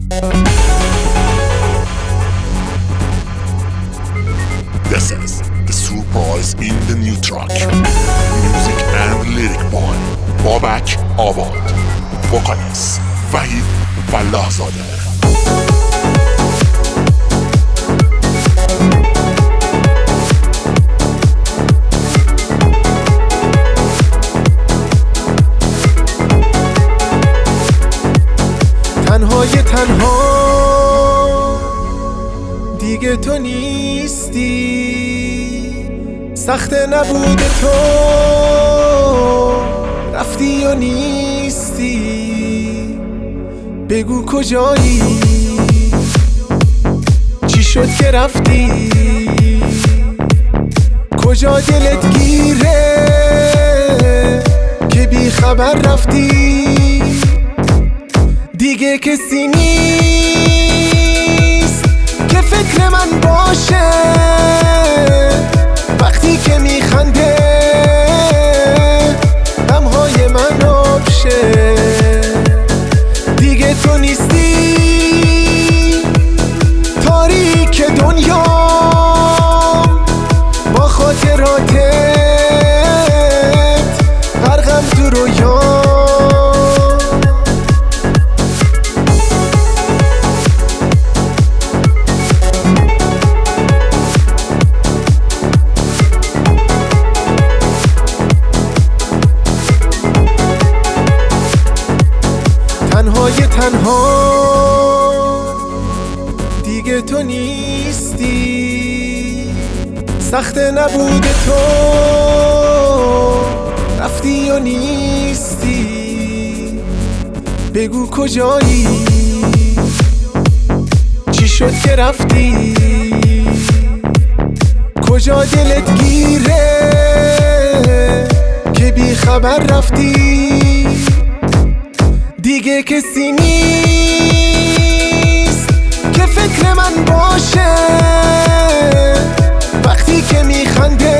This is the surprise in the new track. Music and lyric by Babak Abad. Vocalist Vahid Fallahzadeh. تنها دیگه تو نیستی، سخت نبود تو رفتی و نیستی. بگو کجایی، چی شد که رفتی، کجا دلت گیره که بی خبر رفتی. دیگه کسی نیست که فکر من باشه وقتی که میخنده غمهای من آب شه. دیگه تو نیستی، تاریک دنیا با خاطراتت غرقم تو رویا. تنها دیگه تو نیستی، سخت نبود تو رفتی و نیستی. بگو کجایی، چی شد که رفتی، کجا دلت گیره که بی خبر رفتی. دیگه کسی نیست که فکر من باشه وقتی که میخنده